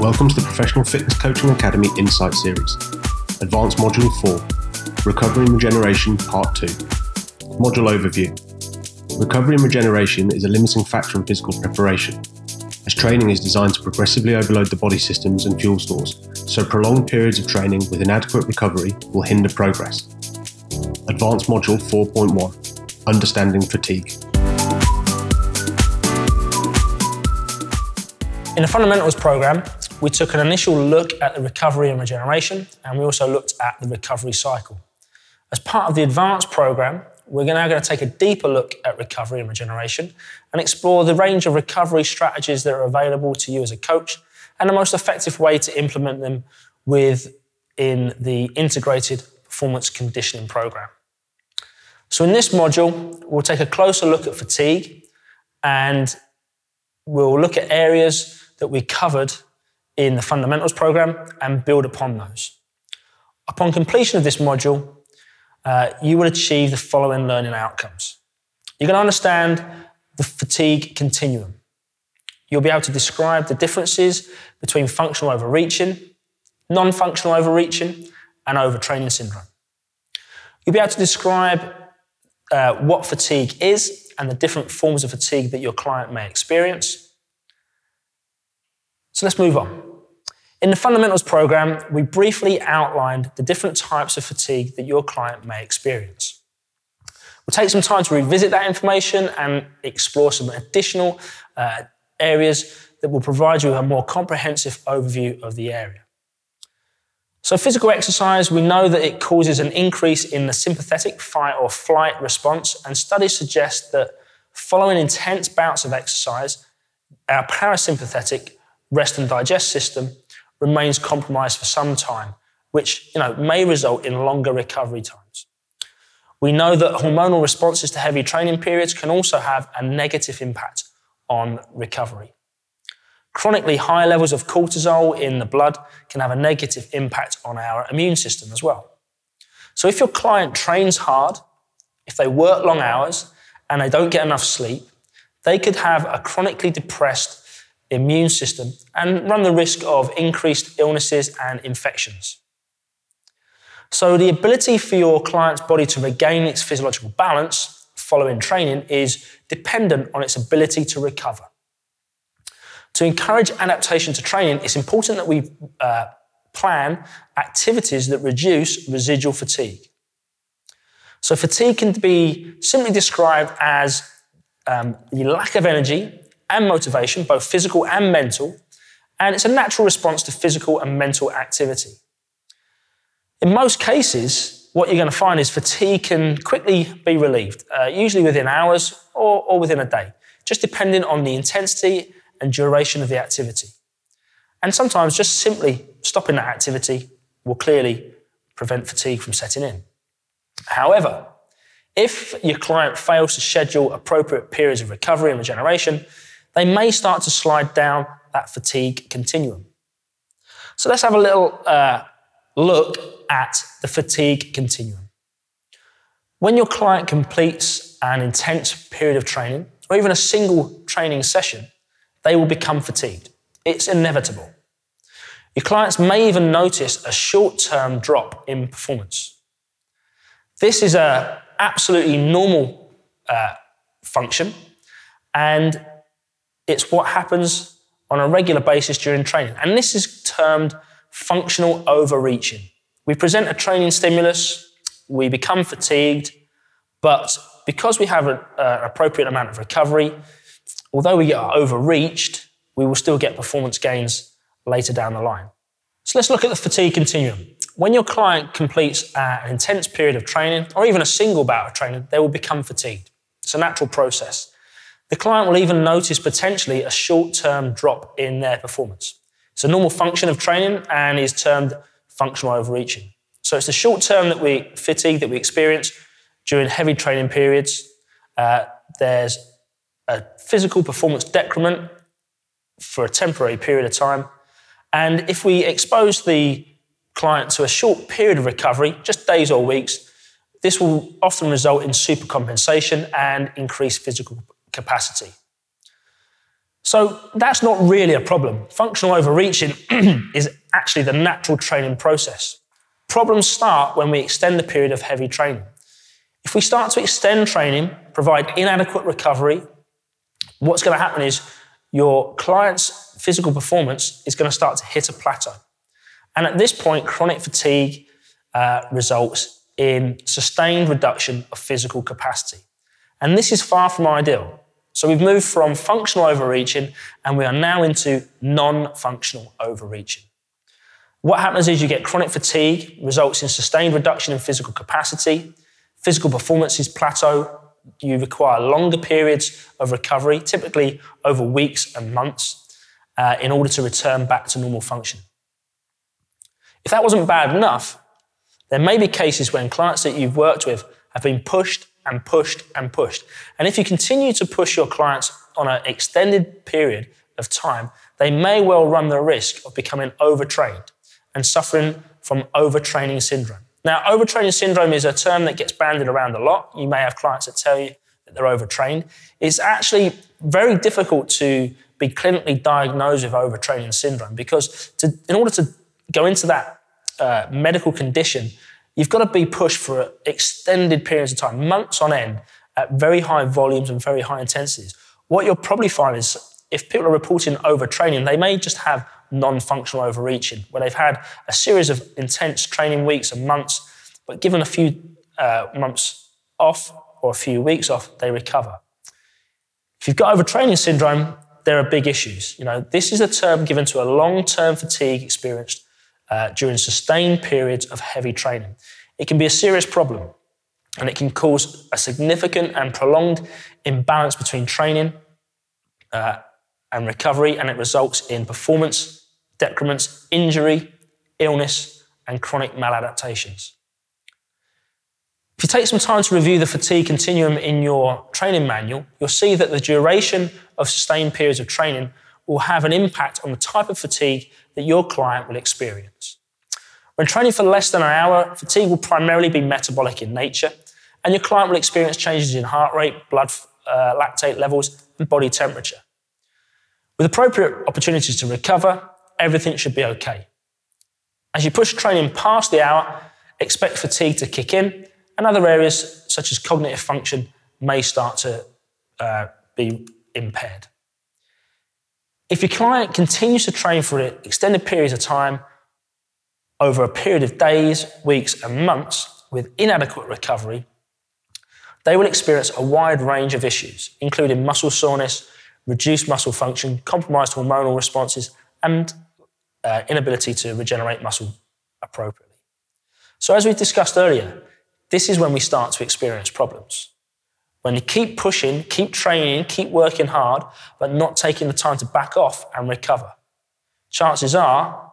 Welcome to the Professional Fitness Coaching Academy Insight Series, Advanced Module 4, Recovery and Regeneration Part 2. Module Overview. Recovery and regeneration is a limiting factor in physical preparation, as training is designed to progressively overload the body systems and fuel stores, so prolonged periods of training with inadequate recovery will hinder progress. Advanced Module 4.1, Understanding Fatigue. In the Fundamentals program, we took an initial look at the recovery and regeneration, and we also looked at the recovery cycle. As part of the Advanced program, we're now going to take a deeper look at recovery and regeneration and explore the range of recovery strategies that are available to you as a coach and the most effective way to implement them within the integrated performance conditioning program. So in this module, we'll take a closer look at fatigue, and we'll look at areas that we covered in the Fundamentals program and build upon those. Upon completion of this module, you will achieve the following learning outcomes. You're going to understand the fatigue continuum. You'll be able to describe the differences between functional overreaching, non-functional overreaching, and overtraining syndrome. You'll be able to describe what fatigue is and the different forms of fatigue that your client may experience. So let's move on. In the Fundamentals program, we briefly outlined the different types of fatigue that your client may experience. We'll take some time to revisit that information and explore some additional areas that will provide you a more comprehensive overview of the area. So physical exercise, we know that it causes an increase in the sympathetic fight or flight response, and studies suggest that following intense bouts of exercise, our parasympathetic rest and digest system remains compromised for some time, which may result in longer recovery times. We know that hormonal responses to heavy training periods can also have a negative impact on recovery. Chronically high levels of cortisol in the blood can have a negative impact on our immune system as well. So if your client trains hard, if they work long hours, and they don't get enough sleep, they could have a chronically depressed immune system and run the risk of increased illnesses and infections. So the ability for your client's body to regain its physiological balance following training is dependent on its ability to recover. To encourage adaptation to training, it's important that we plan activities that reduce residual fatigue. So fatigue can be simply described as the lack of energy and motivation, both physical and mental, and it's a natural response to physical and mental activity. In most cases, what you're going to find is fatigue can quickly be relieved, usually within hours or within a day, just depending on the intensity and duration of the activity. And sometimes just simply stopping that activity will clearly prevent fatigue from setting in. However, if your client fails to schedule appropriate periods of recovery and regeneration, they may start to slide down that fatigue continuum. So let's have a little look at the fatigue continuum. When your client completes an intense period of training, or even a single training session, they will become fatigued. It's inevitable. Your clients may even notice a short-term drop in performance. This is an absolutely normal function, and it's what happens on a regular basis during training. And this is termed functional overreaching. We present a training stimulus, we become fatigued, but because we have an appropriate amount of recovery, although we get overreached, we will still get performance gains later down the line. So let's look at the fatigue continuum. When your client completes an intense period of training, or even a single bout of training, they will become fatigued. It's a natural process. The client will even notice potentially a short-term drop in their performance. It's a normal function of training and is termed functional overreaching. So it's the short-term fatigue that we experience during heavy training periods. There's a physical performance decrement for a temporary period of time. And if we expose the client to a short period of recovery, just days or weeks, this will often result in supercompensation and increased physical capacity. So that's not really a problem. Functional overreaching is actually the natural training process. Problems start when we extend the period of heavy training. If we start to extend training, provide inadequate recovery, what's going to happen is your client's physical performance is going to start to hit a plateau. And at this point, chronic fatigue results in sustained reduction of physical capacity. And this is far from ideal. So we've moved from functional overreaching and we are now into non-functional overreaching. What happens is you get chronic fatigue, results in sustained reduction in physical capacity, physical performance is plateau, you require longer periods of recovery, typically over weeks and months, in order to return back to normal function. If that wasn't bad enough, there may be cases when clients that you've worked with have been pushed and pushed and pushed. And if you continue to push your clients on an extended period of time, they may well run the risk of becoming overtrained and suffering from overtraining syndrome. Now, overtraining syndrome is a term that gets bandied around a lot. You may have clients that tell you that they're overtrained. It's actually very difficult to be clinically diagnosed with overtraining syndrome because in order to go into that medical condition, you've got to be pushed for extended periods of time, months on end, at very high volumes and very high intensities. What you'll probably find is if people are reporting overtraining, they may just have non-functional overreaching, where they've had a series of intense training weeks and months, but given a few months off or a few weeks off, they recover. If you've got overtraining syndrome, there are big issues. This is a term given to a long-term fatigue experienced during sustained periods of heavy training. It can be a serious problem, and it can cause a significant and prolonged imbalance between training and recovery, and it results in performance decrements, injury, illness, and chronic maladaptations. If you take some time to review the fatigue continuum in your training manual, you'll see that the duration of sustained periods of training will have an impact on the type of fatigue that your client will experience. When training for less than an hour, fatigue will primarily be metabolic in nature, and your client will experience changes in heart rate, blood lactate levels, and body temperature. With appropriate opportunities to recover, everything should be okay. As you push training past the hour, expect fatigue to kick in, and other areas such as cognitive function may start to be impaired. If your client continues to train for extended periods of time over a period of days, weeks, and months with inadequate recovery, they will experience a wide range of issues, including muscle soreness, reduced muscle function, compromised hormonal responses, and inability to regenerate muscle appropriately. So as we discussed earlier, this is when we start to experience problems. When you keep pushing, keep training, keep working hard, but not taking the time to back off and recover, chances are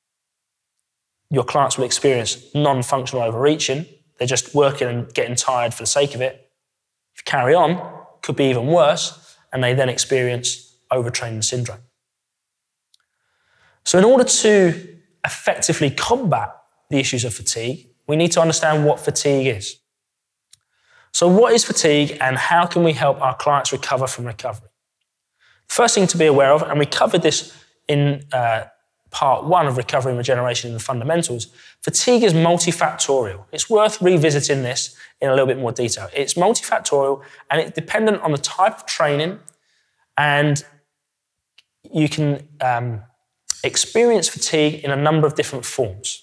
your clients will experience non-functional overreaching. They're just working and getting tired for the sake of it. If you carry on, could be even worse, and they then experience overtraining syndrome. So in order to effectively combat the issues of fatigue, we need to understand what fatigue is. So what is fatigue and how can we help our clients recover from recovery? First thing to be aware of, and we covered this in part 1 of Recovery and Regeneration in the Fundamentals, fatigue is multifactorial. It's worth revisiting this in a little bit more detail. It's multifactorial and it's dependent on the type of training, and you can experience fatigue in a number of different forms.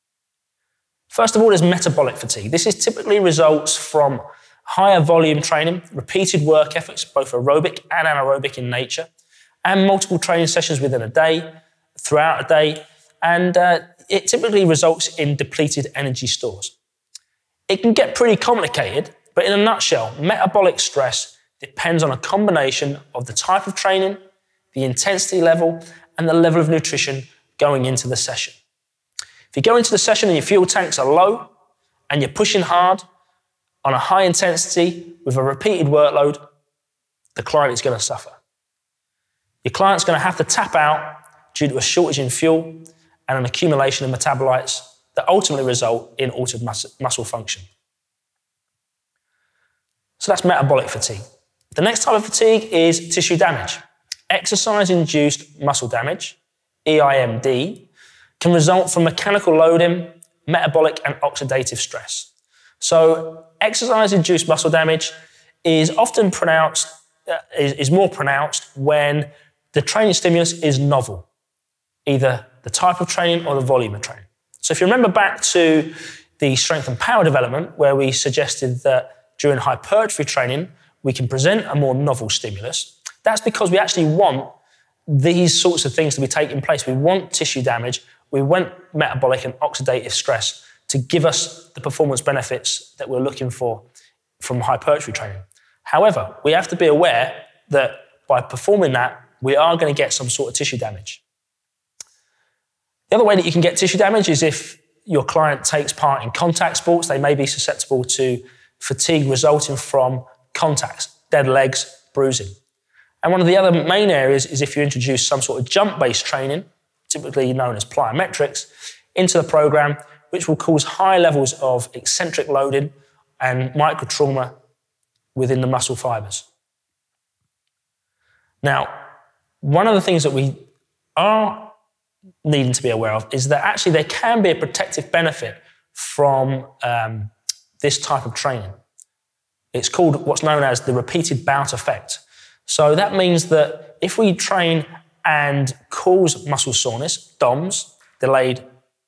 First of all, there's metabolic fatigue. This is typically results from higher volume training, repeated work efforts, both aerobic and anaerobic in nature, and multiple training sessions within a day, throughout a day, and it typically results in depleted energy stores. It can get pretty complicated, but in a nutshell, metabolic stress depends on a combination of the type of training, the intensity level, and the level of nutrition going into the session. If you go into the session and your fuel tanks are low and you're pushing hard on a high intensity with a repeated workload, the client is going to suffer. Your client's going to have to tap out due to a shortage in fuel and an accumulation of metabolites that ultimately result in altered muscle function. So that's metabolic fatigue. The next type of fatigue is tissue damage. exercise-induced muscle damage, EIMD, can result from mechanical loading, metabolic and oxidative stress. So exercise-induced muscle damage is often is more pronounced when the training stimulus is novel, either the type of training or the volume of training. So if you remember back to the strength and power development, where we suggested that during hypertrophy training, we can present a more novel stimulus, that's because we actually want these sorts of things to be taking place. We want tissue damage, we want metabolic and oxidative stress to give us the performance benefits that we're looking for from hypertrophy training. However, we have to be aware that by performing that, we are going to get some sort of tissue damage. The other way that you can get tissue damage is if your client takes part in contact sports. They may be susceptible to fatigue resulting from contacts, dead legs, bruising. And one of the other main areas is if you introduce some sort of jump-based training, typically known as plyometrics, into the program, which will cause high levels of eccentric loading and microtrauma within the muscle fibers. Now, one of the things that we are needing to be aware of is that actually there can be a protective benefit from this type of training. It's called what's known as the repeated bout effect. So that means that if we train and cause muscle soreness, DOMS, delayed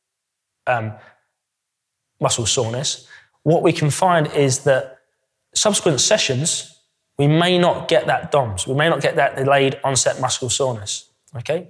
muscle soreness, what we can find is that subsequent sessions, we may not get that DOMS. We may not get that delayed onset muscle soreness, okay?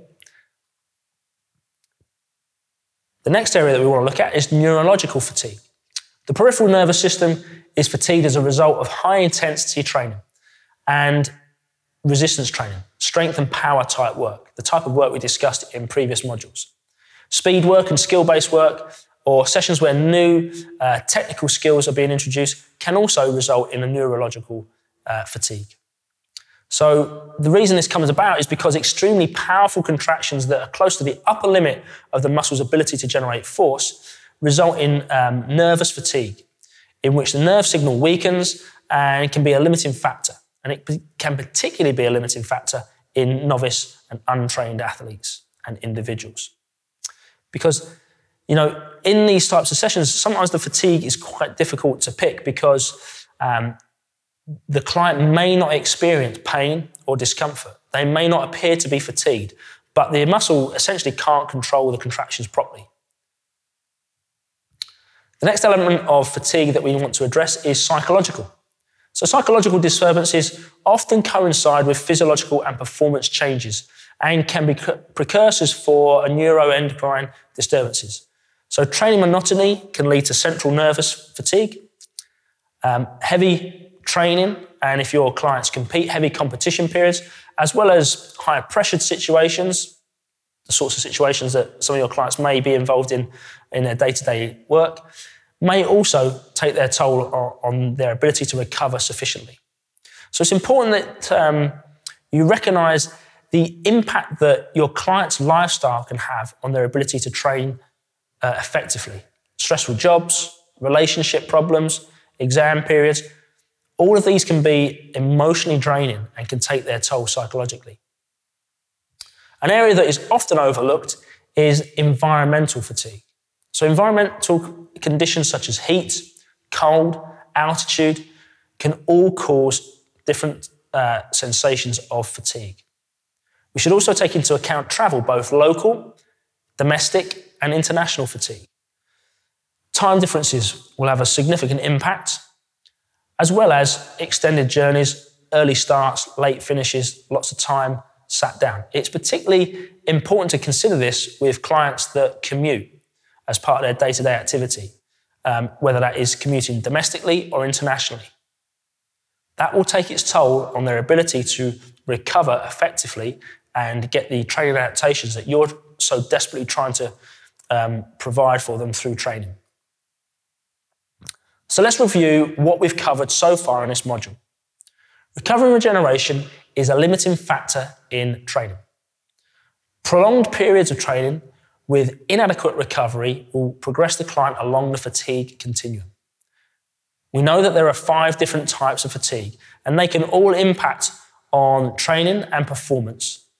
The next area that we want to look at is neurological fatigue. The peripheral nervous system is fatigued as a result of high intensity training and resistance training, strength and power type work, the type of work we discussed in previous modules. Speed work and skill-based work, or sessions where new technical skills are being introduced, can also result in a neurological fatigue. So the reason this comes about is because extremely powerful contractions that are close to the upper limit of the muscle's ability to generate force result in nervous fatigue, in which the nerve signal weakens and can be a limiting factor. And it can particularly be a limiting factor in novice and untrained athletes and individuals. Because, you know, in these types of sessions, sometimes the fatigue is quite difficult to pick because the client may not experience pain or discomfort. They may not appear to be fatigued, but the muscle essentially can't control the contractions properly. The next element of fatigue that we want to address is psychological. So psychological disturbances often coincide with physiological and performance changes and can be precursors for neuroendocrine disturbances. So training monotony can lead to central nervous fatigue, heavy training, and if your clients compete, heavy competition periods, as well as high pressured situations, the sorts of situations that some of your clients may be involved in their day-to-day work, may also take their toll on their ability to recover sufficiently. So it's important that you recognise the impact that your client's lifestyle can have on their ability to train effectively. Stressful jobs, relationship problems, exam periods, all of these can be emotionally draining and can take their toll psychologically. An area that is often overlooked is environmental fatigue. So environmental conditions such as heat, cold, altitude can all cause different sensations of fatigue. We should also take into account travel, both local, domestic, and international fatigue. Time differences will have a significant impact, as well as extended journeys, early starts, late finishes, lots of time sat down. It's particularly important to consider this with clients that commute as part of their day-to-day activity, whether that is commuting domestically or internationally. That will take its toll on their ability to recover effectively and get the training adaptations that you're so desperately trying to provide for them through training. So let's review what we've covered so far in this module. Recovery and regeneration is a limiting factor in training. Prolonged periods of training with inadequate recovery will progress the client along the fatigue continuum. We know that there are 5 different types of fatigue, and they can all impact on training and performance.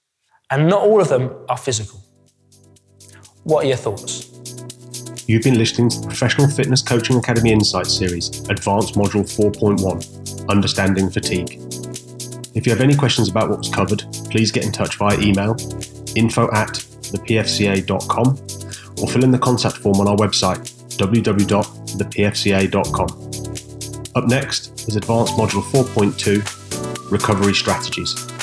and not all of them are physical. What are your thoughts? You've been listening to the Professional Fitness Coaching Academy Insights series, Advanced Module 4.1, Understanding Fatigue. If you have any questions about what was covered, please get in touch via email, info@thepfca.com, or fill in the contact form on our website, www.thepfca.com. Up next is Advanced Module 4.2, Recovery Strategies.